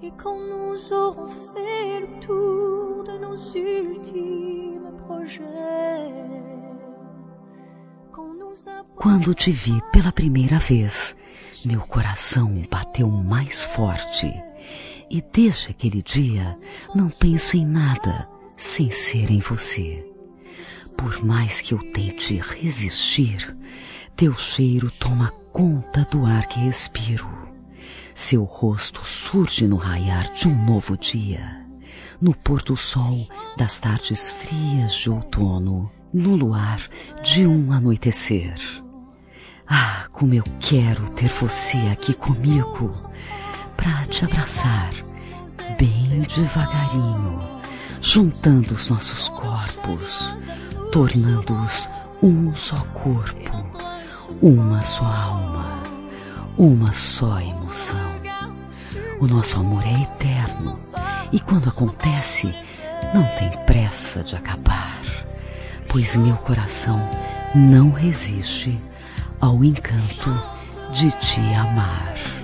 Et quand nous aurons fait le tour de nos ultimes projets, quando te vi pela primeira vez, meu coração bateu mais forte. E desde aquele dia não penso em nada sem ser em você. Por mais que eu tente resistir, teu cheiro toma conta do ar que respiro. Seu rosto surge no raiar de um novo dia, no pôr do sol das tardes frias de outono, no luar de um anoitecer. Ah, como eu quero ter você aqui comigo, pra te abraçar, bem devagarinho, juntando os nossos corpos, tornando-os um só corpo, uma só alma, uma só emoção. O nosso amor é eterno e quando acontece, não tem pressa de acabar, pois meu coração não resiste ao encanto de te amar.